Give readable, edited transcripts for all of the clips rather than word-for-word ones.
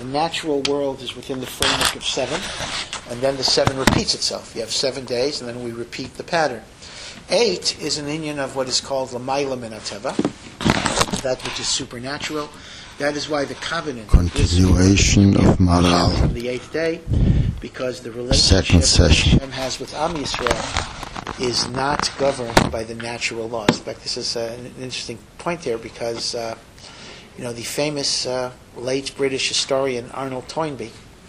the natural world is within the framework of 7, and then the 7 repeats itself. You have 7 days, and then we repeat the pattern. 8 is an inyan of what is called Lamayla Min HaTeva, that which is supernatural. That is why the covenant continuation of Maral on the 8th day, because the relationship that Hashem has with Am Yisrael is not governed by the natural laws. In fact, this is an interesting point here, because the famous late British historian Arnold Toynbee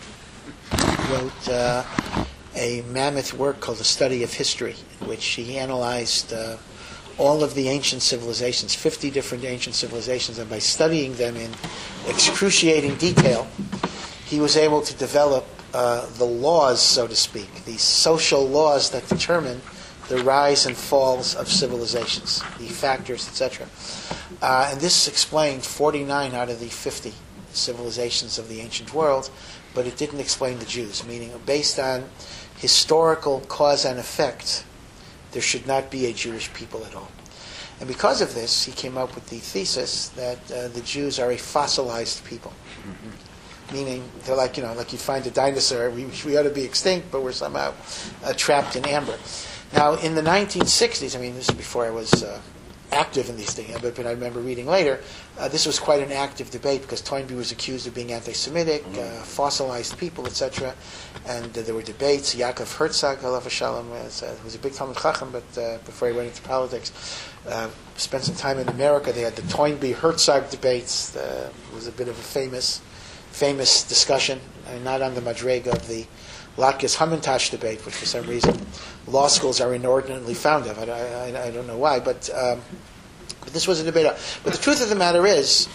wrote a mammoth work called The Study of History, in which he analyzed all of the ancient civilizations, 50 different ancient civilizations, and by studying them in excruciating detail, he was able to develop the laws, so to speak, the social laws that determine the rise and falls of civilizations, the factors, etc. And this explained 49 out of the 50 civilizations of the ancient world, but it didn't explain the Jews, meaning based on historical cause and effect, there should not be a Jewish people at all. And because of this, he came up with the thesis that the Jews are a fossilized people. Mm-hmm. Meaning, they're like you find a dinosaur, we ought to be extinct, but we're somehow trapped in amber. Now, in the 1960s, this is before I was active in these things, but I remember reading later, this was quite an active debate, because Toynbee was accused of being anti-Semitic, fossilized people, etc. And there were debates. Yaakov Herzog, alav shalom, was a big Talmud Chacham, but before he went into politics, spent some time in America. They had the Toynbee-Herzog debates. It was a bit of a famous discussion, not on the madrega of the Latkes Hamantash debate, which for some reason law schools are inordinately fond of. I don't know why, but this was a debate. But the truth of the matter is,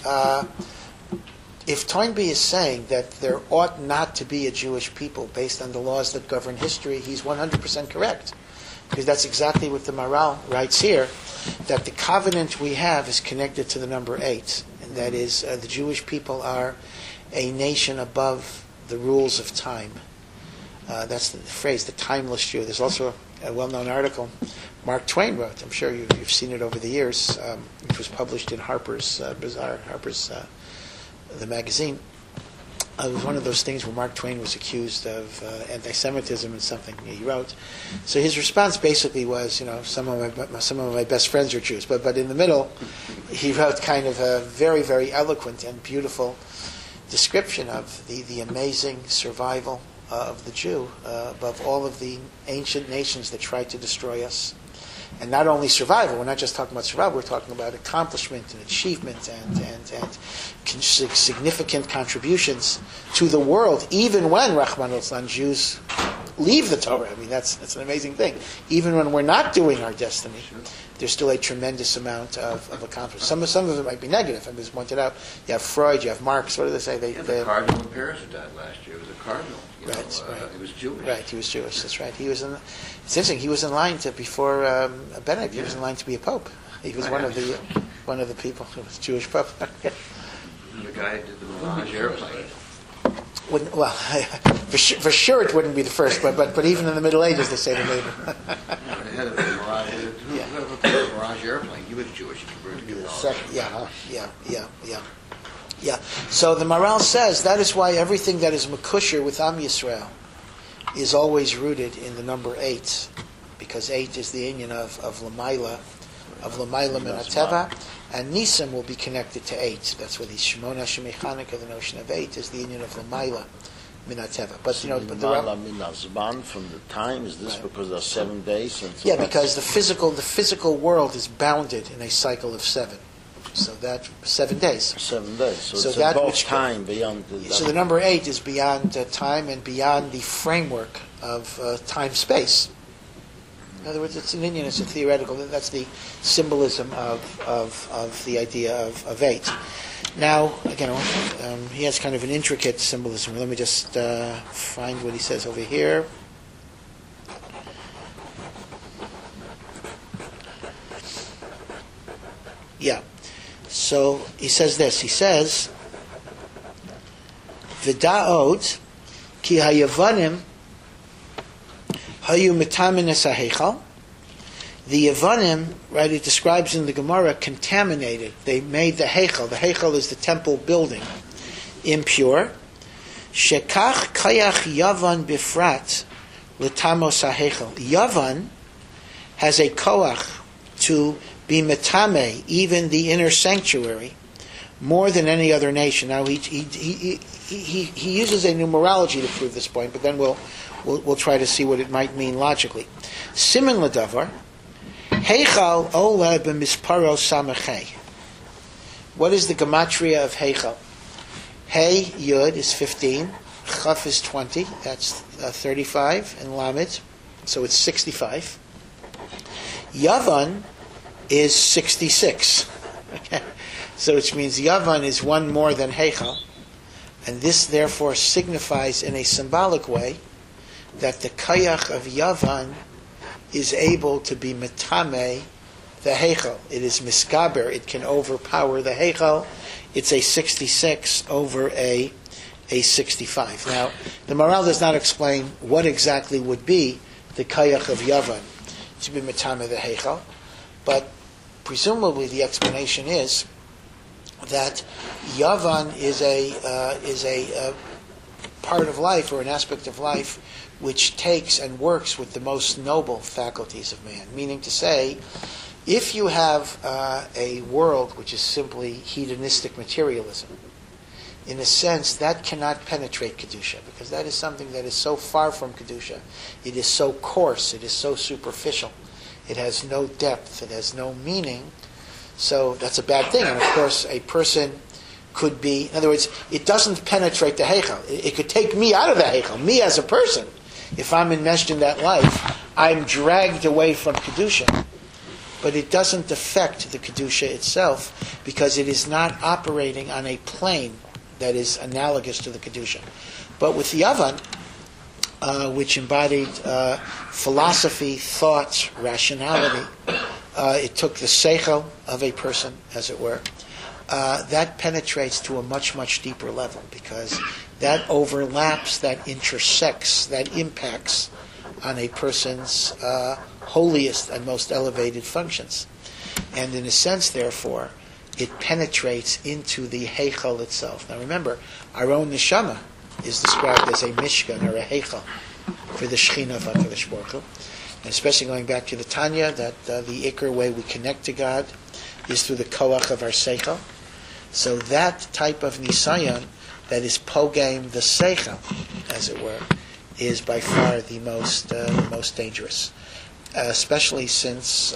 if Toynbee is saying that there ought not to be a Jewish people based on the laws that govern history, he's 100% correct. Because that's exactly what the Maral writes here, that the covenant we have is connected to the number 8. And that is, the Jewish people are a nation above the rules of time. That's the phrase, the timeless Jew. There's also a well-known article Mark Twain wrote. I'm sure you've seen it over the years. It was published in Harper's Bazaar, the magazine. It was one of those things where Mark Twain was accused of anti-Semitism and something he wrote. So his response basically was, some of my best friends are Jews, but in the middle, he wrote kind of a very, very eloquent and beautiful description of the amazing survival of the Jew above all of the ancient nations that tried to destroy us. And not only survival, we're not just talking about survival, we're talking about accomplishment and achievement and significant contributions to the world, even when, Rahman al-Islam, Jews leave the Torah. That's an amazing thing. Even when we're not doing our destiny, there's still a tremendous amount of accomplishment. Some of it might be negative. I just pointed out, you have Freud, you have Marx, what do they say? The cardinal in Paris who died last year was a cardinal. Right. He was Jewish. Right, he was Jewish, that's right. It's interesting, he was in line before Benedict, he was in line to be a pope. He was one of the people who was Jewish pope. The guy who did the Mirage airplane. Well, for sure it wouldn't be the first, but even in the Middle Ages they say the name. The head of the Mirage, the Mirage airplane, he was Jewish. Yeah. So the Maral says that is why everything that is Mekusher with Am Yisrael is always rooted in the number 8, because 8 is the inyan of Lamayla Min HaTeva, and Nisim will be connected to 8. That's what the Shemona Shemechaneka, the notion of 8, is the inyan of Lamayla Min HaTeva. But Lamayla Min HaZman, from the time, is this right? Because there are 7 days? Because the physical world is bounded in a cycle of 7. So that 7 days. 7 days. So that above time, beyond. So the number 8 is beyond time and beyond the framework of time-space. In other words, it's an inyan, it's a theoretical. That's the symbolism of the idea of 8. Now, again, he has kind of an intricate symbolism. Let me just find what he says over here. Yeah. So he says this. He says, "V'da'od ki hayavanim hayu mitamin es haheichal." The Yavanim, right? It describes in the Gemara, contaminated. They made the heichal. The heichal is the temple building, impure. Shekach kayach Yavan bifrat l'tamos ha'hechel. Yavan has a koach to be metame, even the inner sanctuary, more than any other nation. Now he uses a numerology to prove this point, but then we'll try to see what it might mean logically. Siman l'davar, heichal ola b'misparo samachay. What is the gematria of heichal? Hey Yud is 15, Chaf is 20, that's 35, and Lamed, so it's 65. Yavan is 66. Okay. So which means Yavan is one more than Heichal, and this therefore signifies in a symbolic way that the Kayach of Yavan is able to be Metame the Heichal. It is Miskaber, it can overpower the Heichal. It's a 66 over a 65. Now, the Maharal does not explain what exactly would be the Kayach of Yavan to be Metame the Heichal, but presumably the explanation is that Yavan is a part of life or an aspect of life which takes and works with the most noble faculties of man. Meaning to say, if you have a world which is simply hedonistic materialism, in a sense, that cannot penetrate Kedusha, because that is something that is so far from Kedusha. It is so coarse, it is so superficial, it has no depth, it has no meaning, so that's a bad thing. And of course, a person could be, in other words, it doesn't penetrate the Heichal. It could take me out of the Heichal, me as a person. If I'm enmeshed in that life, I'm dragged away from Kedusha. But it doesn't affect the Kedusha itself, because it is not operating on a plane that is analogous to the Kedusha. But with the Yavan, which embodied philosophy, thoughts, rationality, it took the seichel of a person, as it were, that penetrates to a much, much deeper level, because that overlaps, that intersects, that impacts on a person's holiest and most elevated functions. And in a sense, therefore, it penetrates into the Heichal itself. Now remember, our own neshama is described as a mishkan or a Heichal for the Shechina of HaKadosh Baruch Hu. And especially going back to the Tanya, that the Iker way we connect to God is through the Koach of our Seichel. So that type of Nisayon that is pogam the Seichel, as it were, is by far the most dangerous. Especially since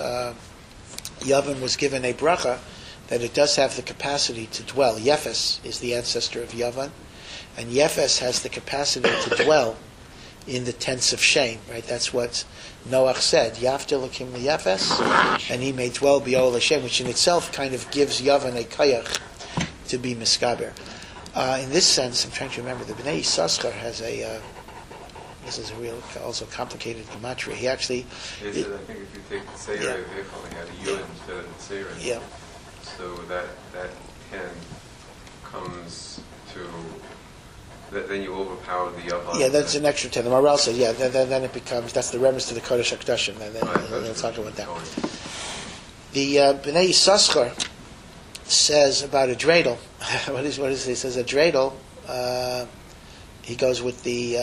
Yavan was given a bracha that it does have the capacity to dwell. Yefes is the ancestor of Yavan, and Yefes has the capacity to dwell in the tents of shame. Right? That's what Noach said. Yafter Lakim Yefes, and he may dwell B'Ol Hashem, which in itself kind of gives Yavan a kayach to be miskaber. In this sense, I'm trying to remember, the Bnei Yissaschar has a. This is a real, also complicated gematria. He actually. I think if you take the Seir of Eichel, he had a Yud instead of the Seir. Yeah. So that 10 comes to. Then you overpower the Yavan. Yeah, that's an extra 10. The Maharal says, yeah, then it becomes, that's the reference to the Kodesh HaKadoshim. Then we'll talk about that. The Bnei Yissaschar says about a dreidel. What is it? He says a dreidel. He goes with the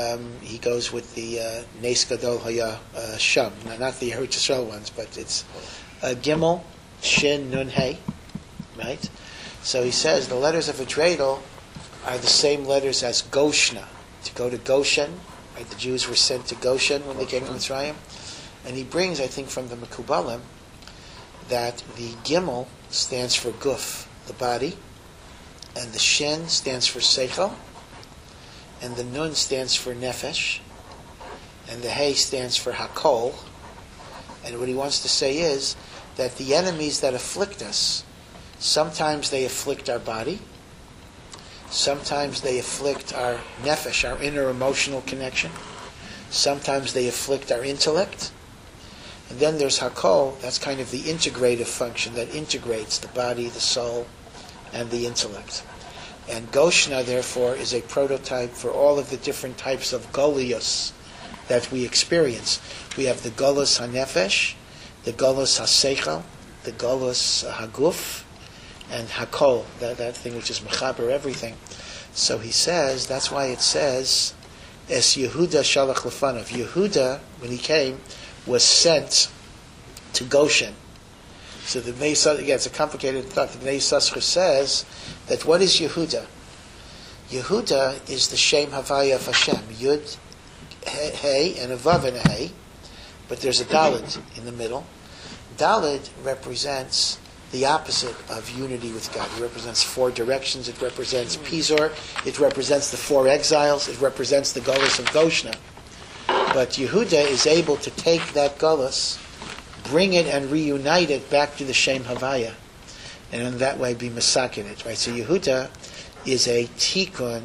Nes Gadol Haya Sham, not the Eretz Yisrael ones, but it's Gimel Shin Nun Hey, right? So he says the letters of a dreidel are the same letters as Goshna, to go to Goshen. Right? The Jews were sent to Goshen when they came to Mitzrayim, and he brings, I think, from the Mekubalim that the Gimel stands for Guf, the body, and the Shin stands for Seichel, and the Nun stands for Nefesh, and the Hey stands for Hakol. And what he wants to say is that the enemies that afflict us, sometimes they afflict our body, sometimes they afflict our Nefesh, our inner emotional connection, sometimes they afflict our intellect, and then there's Hakol, that's kind of the integrative function that integrates the body, the soul, and the intellect. And Goshna, therefore, is a prototype for all of the different types of Golius that we experience. We have the Golus HaNefesh, the Golus HaSeichel, the Golus HaGuf, and Hakol, that thing which is Mechaber everything. So he says, that's why it says, Es Yehuda Shalach Lefanav. Yehuda, when he came, was sent to Goshen. So the Bnei Yissaschar, again, it's a complicated thought. The Bnei Yissaschar says that what is Yehuda? Yehuda is the Shem Havaya of Hashem. Yud, Hey, and a Vav and a Hey. But there's a Daled in the middle. Daled represents the opposite of unity with God. It represents four directions. It represents Pizor. It represents the four exiles. It represents the Gullus of Goshna. But Yehuda is able to take that Gullus, bring it and reunite it back to the Shem Havaya, and in that way be Masakin it. Right? So Yehuda is a tikkun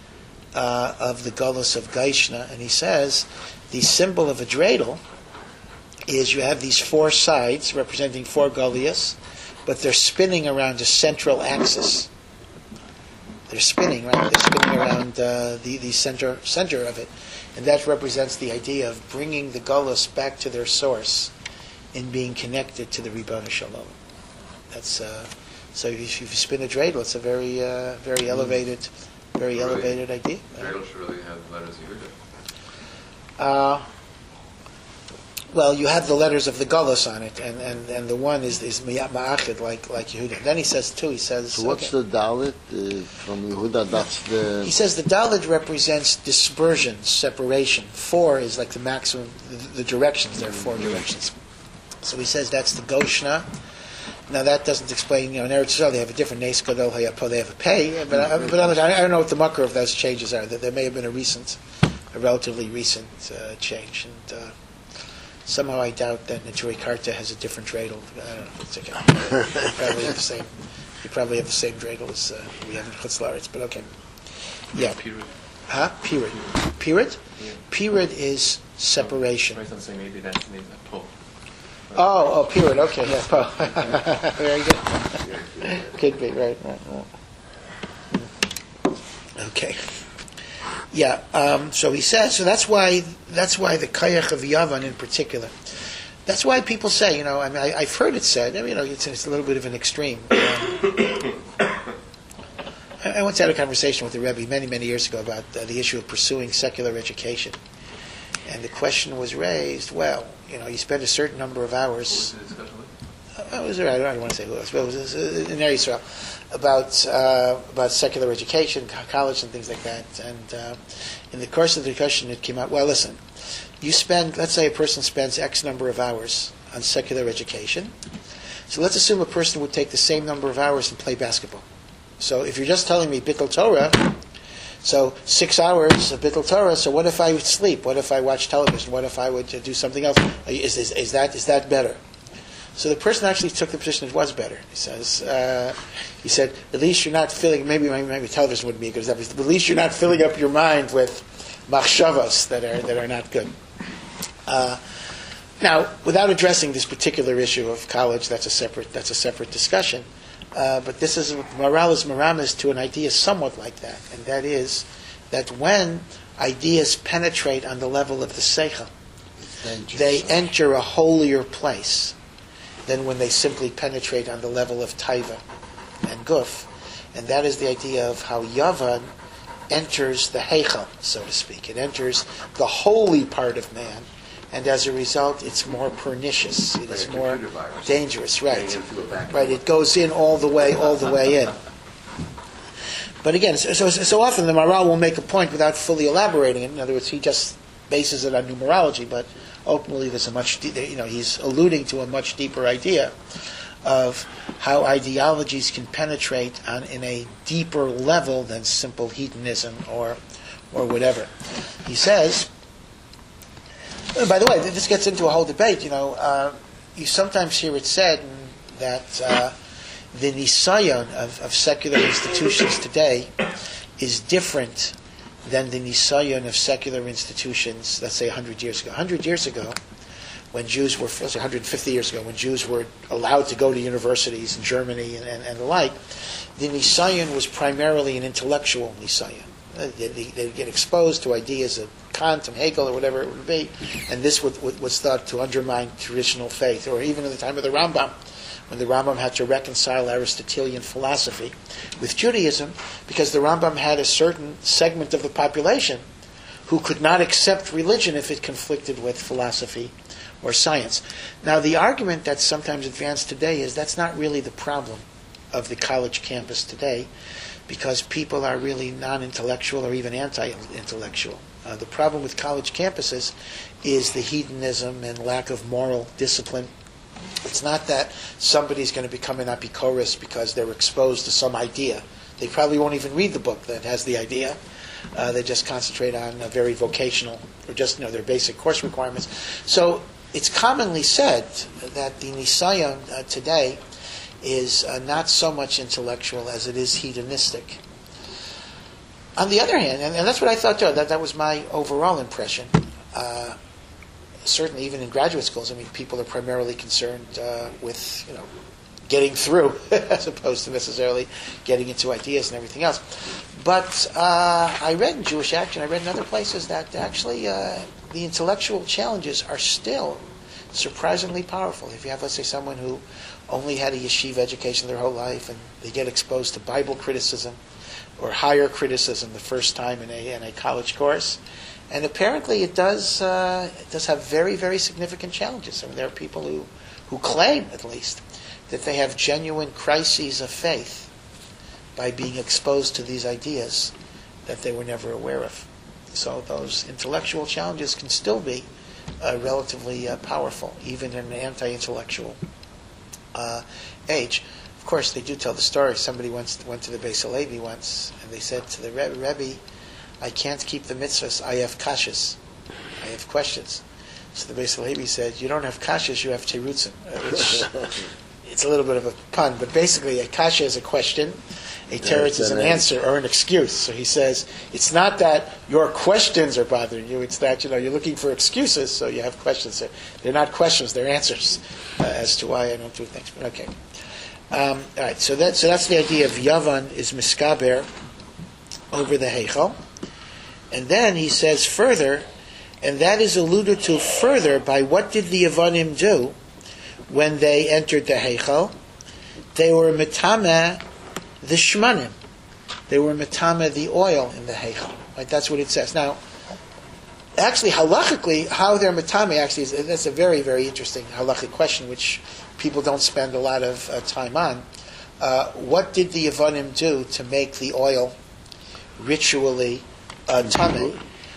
of the Gullus of Goshna, and he says the symbol of a dreidel is you have these four sides representing four Gullias, but they're spinning around a central axis. They're spinning, right? They're spinning around the center of it, and that represents the idea of bringing the Gullus back to their source in being connected to the Ribbon Shalom. That's so. If you spin a dreidel, it's a very elevated idea. Dreidel should really have letters Yehuda. Well, you have the letters of the Gullus on it, and the one is Ma'achid like Yehuda. Then he says too. He says. So what's the Dalit from Yehuda? That's the. He says the Dalit represents dispersion, separation. 4 is like the maximum. The directions. There are 4 directions. So he says that's the Goshna. Now that doesn't explain. In Eretz Yisrael they have a different Nes Gadol Hayapo. They have a pay, but I don't know what the mucker of those changes are. There may have been a relatively recent change, and somehow I doubt that Neturei Karta has a different dreidel. I don't know. It's okay. Probably have the same. You probably have the same dreidel as we have in Chutz La'aretz, but okay. Yeah. Period. Huh? Period. Period. Yeah. Period is separation. Right, so maybe that's maybe a pull. Oh, period. Okay, yeah, Paul. Very good. Could be, right. Okay. Yeah. So he says. So that's why the Kayach of Yavan in particular. That's why people say, I mean, I've heard it said. I mean, it's a little bit of an extreme. I once had a conversation with the Rebbe many years ago about the issue of pursuing secular education, and the question was raised. Well, you spend a certain number of hours. I don't want to say who else, but it was in Eretz Yisrael about secular education, college, and things like that. And in the course of the discussion, it came out. Well, listen, let's say a person spends X number of hours on secular education. So let's assume a person would take the same number of hours and play basketball. So if you're just telling me Bittul Torah, so 6 hours of Bittul Torah. So what if I would sleep? What if I watch television? What if I would do something else? Is that better? So the person actually took the position it was better. He said, at least you're not filling. Maybe television wouldn't be a good example. But at least you're not filling up your mind with machshavos that are not good. Now, without addressing this particular issue of college, that's a separate discussion. But this is Maral Maramis to an idea somewhat like that, and that is that when ideas penetrate on the level of the seichel, they enter a holier place than when they simply penetrate on the level of taiva and guf, and that is the idea of how Yavan enters the heichel, so to speak. It enters the holy part of man, and as a result, it's more pernicious. It is more dangerous. Right. It goes in all the way in. But again, so often the Maral will make a point without fully elaborating it. In other words, he just bases it on numerology, but ultimately there's he's alluding to a much deeper idea of how ideologies can penetrate in a deeper level than simple hedonism or whatever. He says. By the way, this gets into a whole debate. You sometimes hear it said that the nisayon of secular institutions today is different than the nisayon of secular institutions, let's say 100 years ago. 100 years ago, when Jews were, 150 years ago, when Jews were allowed to go to universities in Germany and the like, the nisayon was primarily an intellectual nisayon. They get exposed to ideas of Kant and Hegel or whatever it would be, and this would start to undermine traditional faith. Or even in the time of the Rambam, when the Rambam had to reconcile Aristotelian philosophy with Judaism, because the Rambam had a certain segment of the population who could not accept religion if it conflicted with philosophy or science. Now, the argument that's sometimes advanced today is that's not really the problem of the college campus today, because people are really non-intellectual or even anti-intellectual. The problem with college campuses is the hedonism and lack of moral discipline. It's not that somebody's going to become an apikoros because they're exposed to some idea. They probably won't even read the book that has the idea. They just concentrate on very vocational, or just their basic course requirements. So it's commonly said that the Nisayon today is not so much intellectual as it is hedonistic. On the other hand, and that's what I thought too, that was my overall impression, certainly even in graduate schools, people are primarily concerned with, getting through as opposed to necessarily getting into ideas and everything else. But I read in Jewish Action, I read in other places that actually the intellectual challenges are still surprisingly powerful. If you have, let's say, someone who only had a yeshiva education their whole life and they get exposed to Bible criticism or higher criticism the first time in a college course, and apparently it does have very, very significant challenges. There are people who claim, at least, that they have genuine crises of faith by being exposed to these ideas that they were never aware of. So those intellectual challenges can still be relatively powerful, even in an anti-intellectual age. Of course, they do tell the story. Somebody went to the Beis Halevi once, and they said to the Rebbe, I can't keep the mitzvahs, I have kashas. I have questions. So the Beis Halevi said, you don't have kashas, you have terutzim. Which, it's a little bit of a pun, but basically a kasha is a question, a teretz is an answer or an excuse. So he says, it's not that your questions are bothering you, it's that you're looking for excuses, so you have questions. They're not questions, they're answers as to why I don't do things. But okay. All right, so that's the idea of Yavan is miskaber over the Heichal. And then he says further, and that is alluded to further by what did the Yavanim do when they entered the Heichal? They were metame the shmanim. They were metame the oil in the Heichal. Right? That's what it says. Now, actually, halachically, how they're metame actually that's a very, very interesting halachic question, which people don't spend a lot of time on. What did the Yavanim do to make the oil ritually tameh?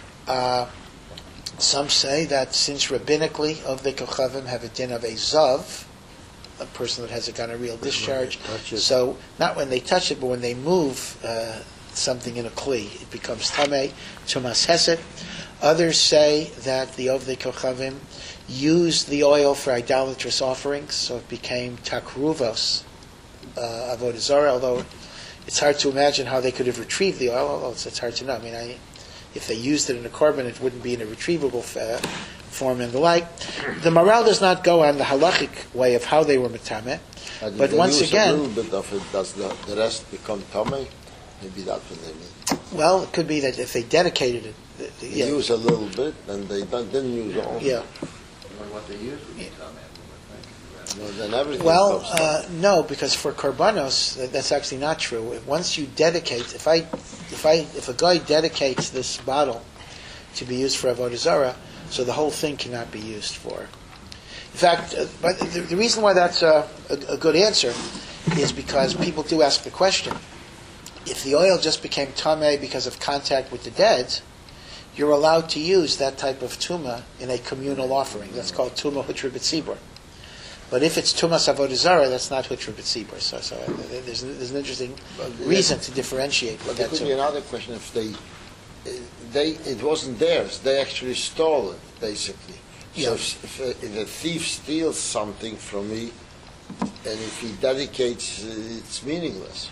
Some say that since rabbinically of the Kochavim have a din of a zav, a person that has a gonorrheal discharge, so not when they touch it, but when they move something in a kli, it becomes tameh, tumas hesed. Others say that the Ovdei Kochavim used the oil for idolatrous offerings, so it became takruvos, avodah zarah, although it's hard to imagine how they could have retrieved the oil, although it's hard to know. If they used it in a korban, it wouldn't be in a retrievable form and the like. The Maral does not go on the halachic way of how they were metameh, but once again, a little bit of it, does the rest become tameh? Maybe that's what they mean. Well, it could be that if they dedicated it, they use a little bit, and they didn't use all. Yeah. What they use would be Then everything no, because for korbanos, that's actually not true. Once you dedicate, if a guy dedicates this bottle to be used for avodah zarah, so the whole thing cannot be used for. In fact, but the reason why that's a good answer is because people do ask the question: if the oil just became tameh because of contact with the dead, you're allowed to use that type of tuma in a communal offering. That's called tuma hutra b'tzibur. But if it's tumas avodah zarah, that's not hutra b'tzibur. So there's an interesting reason to differentiate. But there could be another question: if it wasn't theirs, they actually stole it, basically. Yeah. So if a thief steals something from me, and if he dedicates, it's meaningless.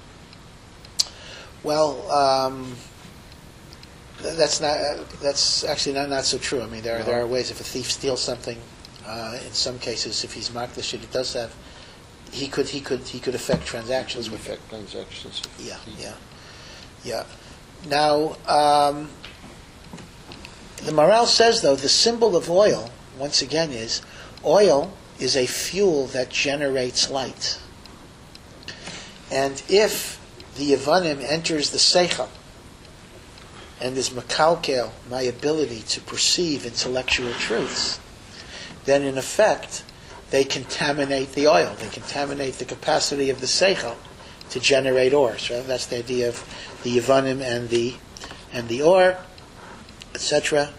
Well, that's actually not so true. There are ways if a thief steals something. In some cases, if he's makdash, it does have. He could affect transactions with it. Affect transactions. Yeah. Now, the Maharal says, though, the symbol of oil, once again, is oil is a fuel that generates light. And if the Yevanim enters the Seichel and is makalkel, my ability to perceive intellectual truths, then in effect, they contaminate the oil. They contaminate the capacity of the Seichel to generate ore. So that's the idea of the Yevanim and the ore, etc.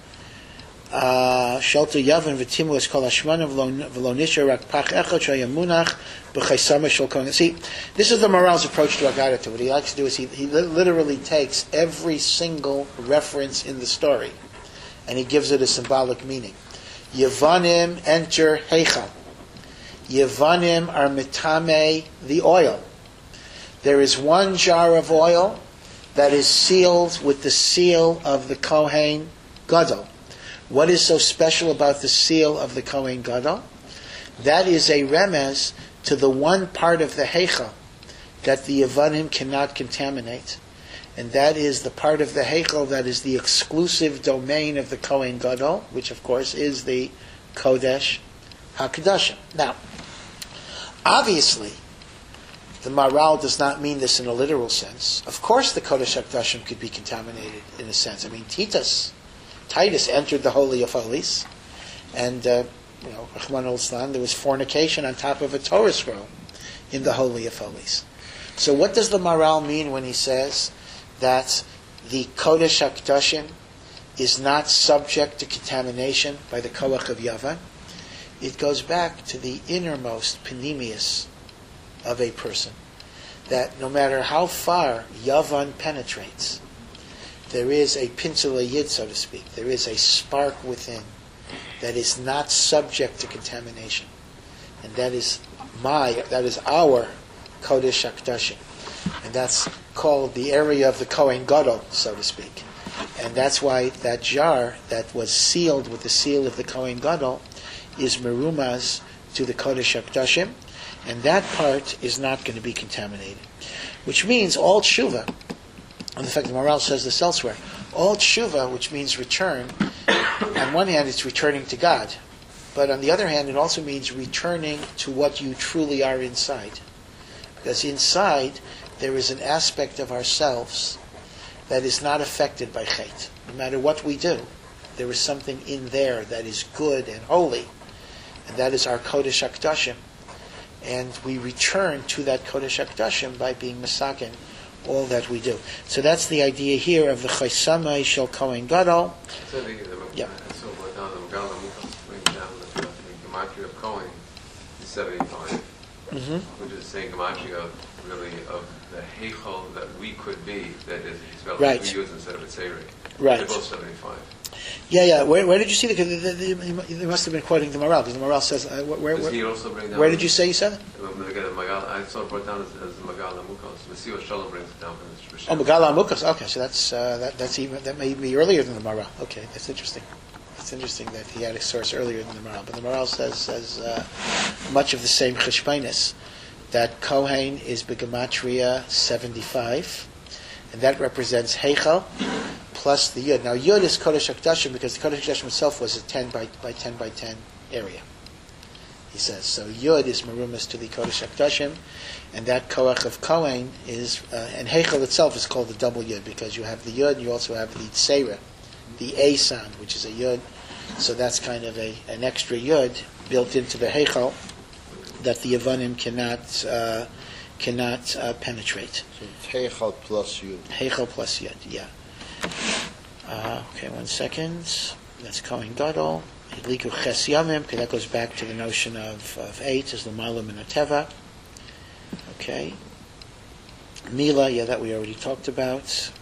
Shelter Yavin v'timu es kol hashmana v'lo nisher rak pach echad shayamunach b'chaysama shel kohen. See, this is the Maharal's approach to Agarata. What he likes to do is he literally takes every single reference in the story and he gives it a symbolic meaning. Yevanim enter Heichal. Yevanim are mitame the oil. There is one jar of oil that is sealed with the seal of the Kohen Gadol. What is so special about the seal of the Kohen Gadol? That is a remez to the one part of the Heichal that the Yevanim cannot contaminate. And that is the part of the Heichal that is the exclusive domain of the Kohen Gadol, which of course is the Kodesh HaKadoshim. Now, obviously, the Maharal does not mean this in a literal sense. Of course the Kodesh HaKadoshim could be contaminated in a sense. I mean, Titus entered the Holy of Holies, and, Rahman al-Islam, there was fornication on top of a Torah scroll in the Holy of Holies. So what does the Maharal mean when he says that the Kodesh HaKadoshim is not subject to contamination by the Koach of Yavan? It goes back to the innermost panemius of a person, that no matter how far Yavan penetrates, there is a pinsula yid, so to speak. There is a spark within that is not subject to contamination, and that is our Kodesh HaKadoshim, and that's called the area of the Kohen Gadol, so to speak. And that's why that jar that was sealed with the seal of the Kohen Gadol is merumaz to the Kodesh HaKadoshim, and that part is not going to be contaminated. Which means all tshuva, and in fact the Maharal says this elsewhere, all tshuva, which means return, on one hand it's returning to God, but on the other hand it also means returning to what you truly are inside. Because inside there is an aspect of ourselves that is not affected by chet. No matter what we do, there is something in there that is good and holy, and that is our Kodesh HaKadoshim. And we return to that Kodesh HaKadoshim by being masaken all that we do. So that's the idea here of the Chaisamai Shel Kohen Gadol. Yeah. So what down the Megala Mukos brings down the gematria of Kohen is 75, which is saying gematria really of the heichal that we could be, that is spelled right. We use instead of a tzeri. Right. They're both 75. Yeah. Where did you see they must have been quoting the Maharal, because the Maharal says Does he also bring down? Where did you say you said it? I saw it brought down as the Megala Mukos. Messiah Shalom brings it down from the Oh, Megala Mukos. Okay, so that may be earlier than the Maharal. Okay, that's interesting. It's interesting that he had a source earlier than the Maharal, but the Maharal says much of the same cheshbainis, that Kohen is begematria 75, and that represents Heichal plus the Yud. Now Yud is Kodesh HaKadoshim because the Kodesh HaKadoshim itself was a 10 by 10 by 10 area. He says so. Yud is merumas to the Kodesh HaKadoshim, and that Koach of Kohen is and Heichal itself is called the double Yud because you have the Yud, you also have the Tseira, the A sound, which is a Yud. So that's kind of an extra Yud built into the Heichal that the Yevanim cannot penetrate. So it's Heichal plus Yud. Heichal plus Yud, yeah. Okay, 1 second. That's Kohen Gadol. Hidliku Ches Yamim, because that goes back to the notion of 8 as the Malam and Ateva. Okay. Mila, yeah, that we already talked about.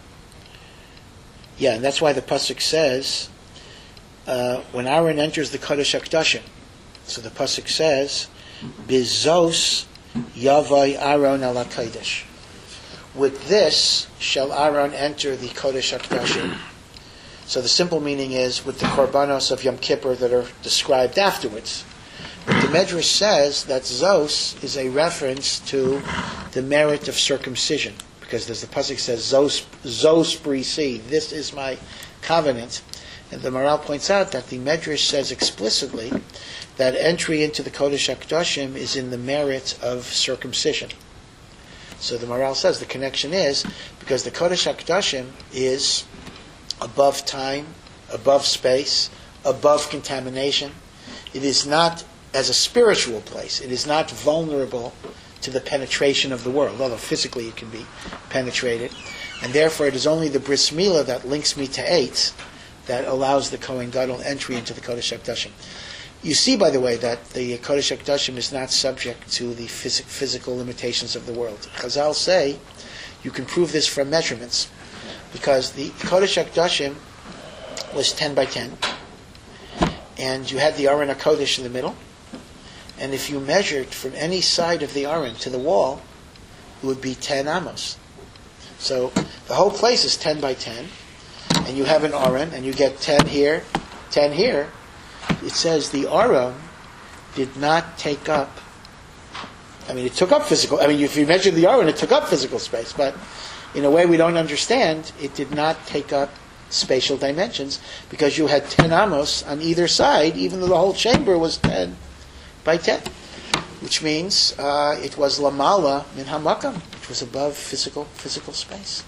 Yeah, and that's why the pasuk says when Aaron enters the Kodesh HaKadoshim. So the pasuk says, "Bizos Yavai Aaron ala Kodesh." With this shall Aaron enter the Kodesh HaKadoshim. So the simple meaning is with the korbanos of Yom Kippur that are described afterwards. But the Medrash says that Zos is a reference to the merit of circumcision, because there's the pasuk says Zos Brisi, this is my covenant. And the Maharal points out that the Medrash says explicitly that entry into the Kodesh HaKadoshim is in the merit of circumcision. So the Maharal says the connection is because the Kodesh HaKadoshim is above time, above space, above contamination. It is not, as a spiritual place, it is not vulnerable to the penetration of the world, although physically it can be penetrated. And therefore it is only the Bris Milah that links me to Eitz that allows the Kohen Gadol entry into the Kodesh HaKadoshim. You see, by the way, that the Kodesh HaKadoshim is not subject to the physical limitations of the world. Chazal say you can prove this from measurements, because the Kodesh HaKadoshim was 10 by 10, and you had the Aron HaKodesh in the middle, and if you measured from any side of the Aron to the wall, it would be 10 amos. So the whole place is 10 by 10, and you have an Aron, and you get 10 here, 10 here. It says the Aron did not take up, it took up physical, if you measure the Aron, it took up physical space, but in a way we don't understand, it did not take up spatial dimensions, because you had 10 amos on either side, even though the whole chamber was 10 by 10, which means it was lamala min hamakam, which was above physical space.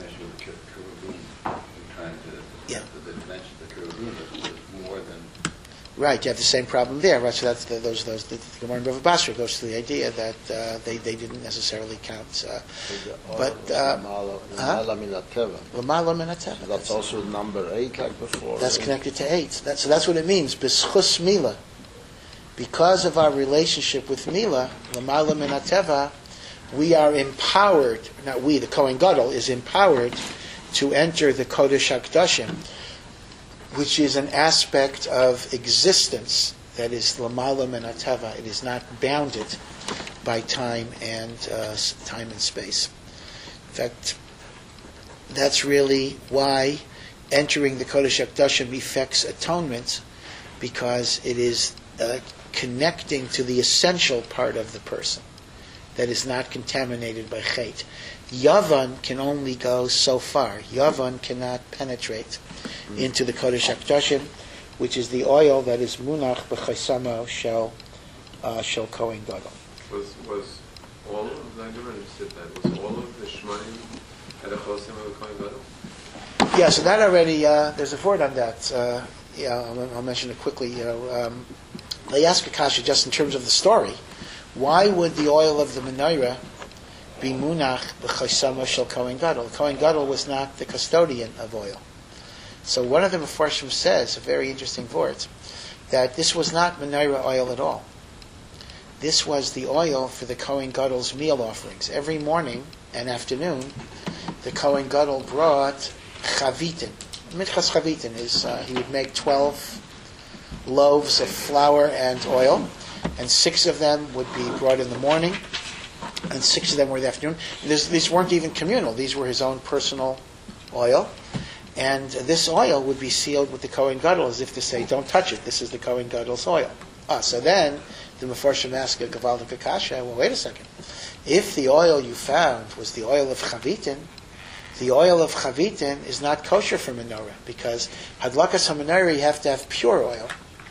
Yeah. The dimension of the cherubim was more than. Right, you have the same problem there, right? So that's the Gemara in Bava Basra goes to the idea that they didn't necessarily count. But Lamala min hateva. Lamala min hateva. That's also number 8, like before. That's connected to 8. So that's what it means. B'schus Milah. Because of our relationship with Milah, Lamala min hateva, we are empowered. Not we, the Kohen Gadol is empowered to enter the Kodesh HaKadoshim, which is an aspect of existence that is lamala min hateva. It is not bounded by time and space. In fact, that's really why entering the Kodesh HaKadoshim effects atonement, because it is connecting to the essential part of the person that is not contaminated by chet. Yavan can only go so far. Yavan cannot penetrate into the Kodesh HaKadoshim, which is the oil that is munach b'chaisamo shel Kohen Gadol. Was all of, I never understood that, was all of the Shemaim at a chosim of the Kohen Gadol? Yeah, so that already, there's a word on that. I'll mention it quickly. They ask Akasha just in terms of the story, why would the oil of the menorah be munach b'chaisamo shel Kohen Gadol? Kohen Gadol was not the custodian of oil. So one of the Mefarshim says, a very interesting word, that this was not menorah oil at all. This was the oil for the Kohen Gadol's meal offerings. Every morning and afternoon, the Kohen Gadol brought chavitin. Minchas chavitin is, he would make 12 loaves of flour and oil, and 6 of them would be brought in the morning, and 6 of them were in the afternoon. These weren't even communal. These were his own personal oil. And this oil would be sealed with the Kohen Gadol, as if to say, don't touch it, this is the Kohen Gadol's oil. So then, the Mefarshim ask a Gavaldik Akasha, well, wait a second. If the oil you found was the oil of chavitin, the oil of chavitin is not kosher for menorah, because hadlakas ha-menorah you have to have pure oil.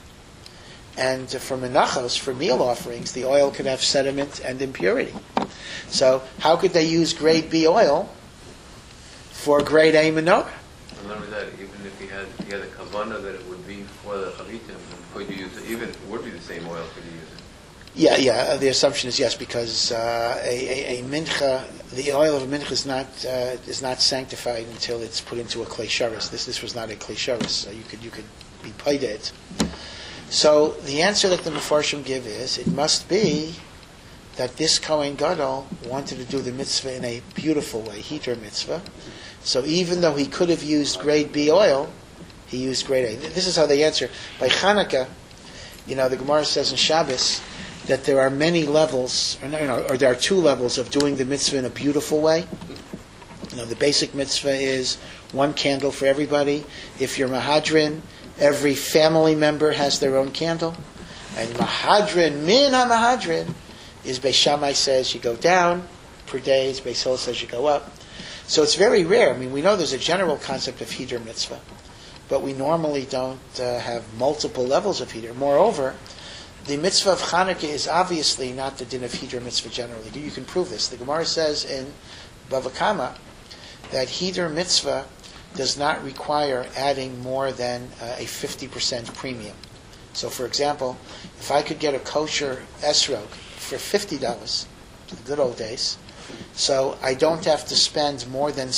And for menachos, for meal offerings, the oil could have sediment and impurity. So how could they use grade B oil for grade A menorah? Remember that even if he had a kavanah that it would be for the chavitim, could you use it? Even if it would be the same oil, could you use it? Yeah. The assumption is yes, because a mincha, the oil of a mincha is not sanctified until it's put into a klei sharis. This was not a klei sharis, so you could be paid it. So the answer that the Mefarshim give is, it must be that this Kohen Gadol wanted to do the mitzvah in a beautiful way, heter mitzvah. So even though he could have used grade B oil, he used grade A. This is how they answer. By Chanukah, the Gemara says in Shabbos that there are many levels, or there are 2 levels of doing the mitzvah in a beautiful way. The basic mitzvah is 1 candle for everybody. If you're Mahadrin, every family member has their own candle. And Mahadrin, min ha-Mahadrin, is Beis Shammai says you go down per day, Beis Hillel says you go up. So it's very rare. I mean, we know there's a general concept of Heder mitzvah, but we normally don't have multiple levels of Heder. Moreover, the mitzvah of Chanukah is obviously not the din of Heder mitzvah generally. You can prove this. The Gemara says in Bava Kama that Heder mitzvah does not require adding more than a 50% premium. So, for example, if I could get a kosher esrog for $50, the good old days, so I don't have to spend more than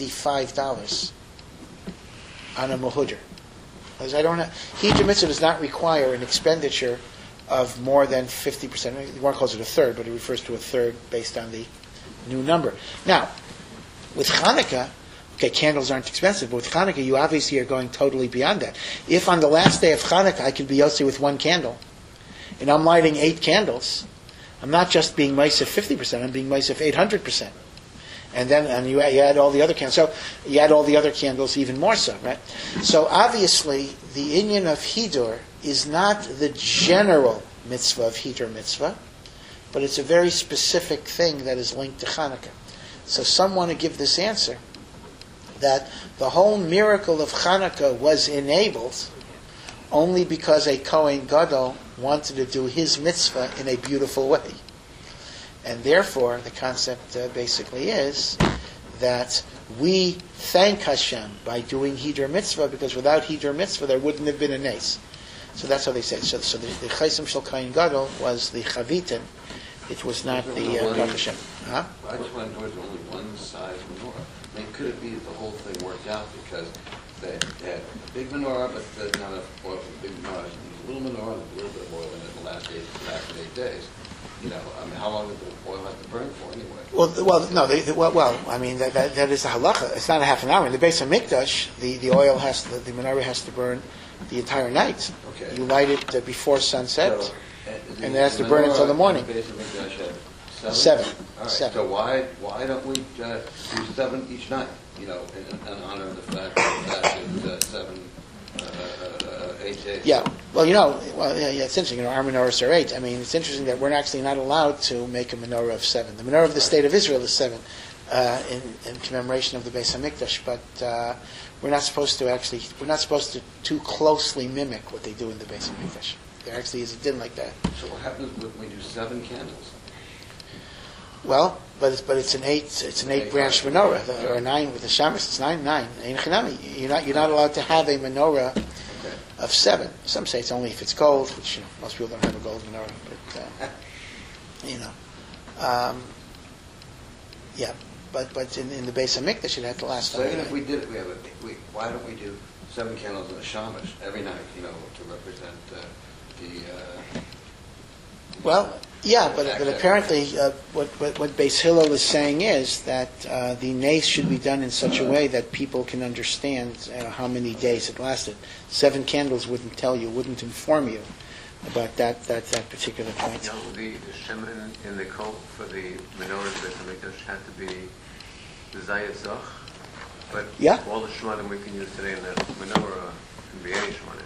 $75 on a muhudir. Because I don't have, Heder mitzvah does not require an expenditure of more than 50%. One calls it a third, but it refers to a third based on the new number. Now, with Chanukah, okay, candles aren't expensive, but with Chanukah, you obviously are going totally beyond that. If on the last day of Chanukah I can be yotze with one candle, and I'm lighting 8 candles, I'm not just being meisef 50%, I'm being meisef 800%. And then you add all the other candles. So you add all the other candles even more so, right? So obviously, the inyan of Hidur is not the general mitzvah of Heder mitzvah, but it's a very specific thing that is linked to Chanukah. So some want to give this answer, that the whole miracle of Chanukah was enabled only because a Kohen Gadol wanted to do his mitzvah in a beautiful way. And therefore, the concept basically is that we thank Hashem by doing Heder mitzvah, because without Heder mitzvah there wouldn't have been a nes. So that's how they say it. So the Chaysim Shel Kohen Gadol was the Chavitin. It was not the Baruch Hashem. Huh? I just went towards only one size menorah. I mean, could it be that the whole thing worked out because they had a big menorah, but not enough oil for the big menorah, a little menorah and a little bit of oil in it the last 8 days. You know, I mean, how long did the oil have to burn for anyway? I mean, that is the halacha. It's not a half an hour. In the base of Mikdash, the menorah has to burn the entire night. Okay. You light it before sunset, So, and it has to burn until the morning. The base of Mikdash had 7. All right. 7. So why don't we do 7 each night? You know, in honor of the fact that it's 7, 8 days. Yeah. Well, it's interesting. Our menorahs are 8. I mean, it's interesting that we're actually not allowed to make a menorah of 7. The menorah of the state of Israel is 7 in commemoration of the Beis Hamikdash, but we're not supposed to too closely mimic what they do in the Beis Hamikdash. There actually is a din like that. So what happens when we do 7 candles? Well, but it's an 8 branch menorah, or 9 with the shamas. It's 9. Ein chanami. You're not allowed to have a menorah of 7. Some say it's only if it's gold, which most people don't have a gold menorah. But But in the Beis Hamikdash, it had to last. So even if we did it, why don't we do 7 candles in the shamash every night? You know, to represent Well, yeah, but apparently, what Beis Hillel is saying is that the nace should be done in such a way that people can understand how many days it lasted. 7 candles wouldn't inform you about that particular point. No, the shemen in the coat for the menorah Beis Hamikdash had to be the Zayat Zach, but all the shemanim we can use today in the menorah can be any shemanim.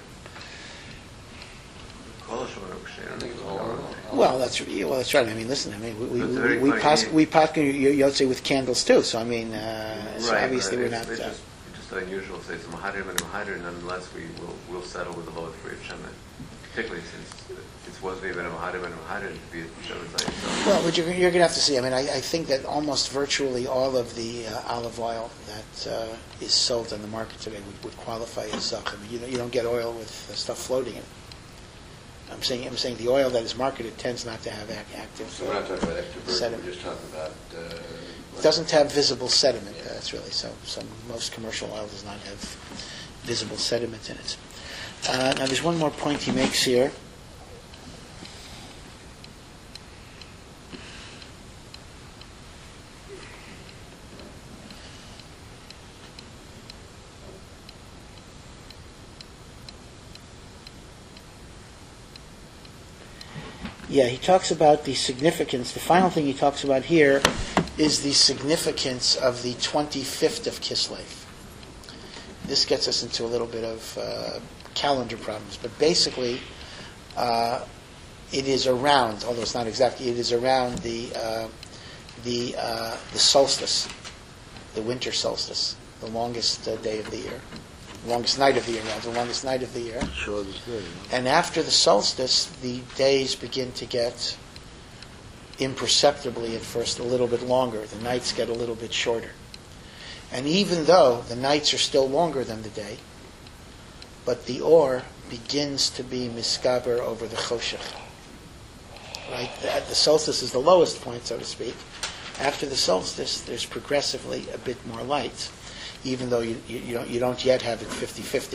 Well, that's right. I mean, listen. I mean, we yotze with candles too. So I mean, so obviously we're not. It's just unusual to say it's mahadir and mahadir, nonetheless we will settle with the lower free of shemen, particularly since it wasn't even a mahadir and mahadir to be a shemen zayit. Well, but you're going to have to see. I mean, I think that almost virtually all of the olive oil that is sold on the market today would qualify as zach. I mean, you don't get oil with stuff floating in it. I'm saying the oil that is marketed tends not to have active So we're not talking about active sediment. We're just talking about... it doesn't have visible sediment. That's really so. Most commercial oil does not have visible sediment in it. Now, there's one more point he makes here. Yeah, he talks about the significance. The final thing he talks about here is the significance of the 25th of Kislev. This gets us into a little bit of calendar problems, but basically it is around, although it's not exactly, it is around the solstice. the winter solstice, the longest day of the year, longest night of the year, rather, the longest night of the year. Shortest day. And after the solstice, the days begin to get imperceptibly at first a little bit longer. The nights get a little bit shorter. And even though the nights are still longer than the day, but the or begins to be miskaber over the choshech. Right? The solstice is the lowest point, so to speak. After the solstice, there's progressively a bit more light, even though you don't yet have it 50-50.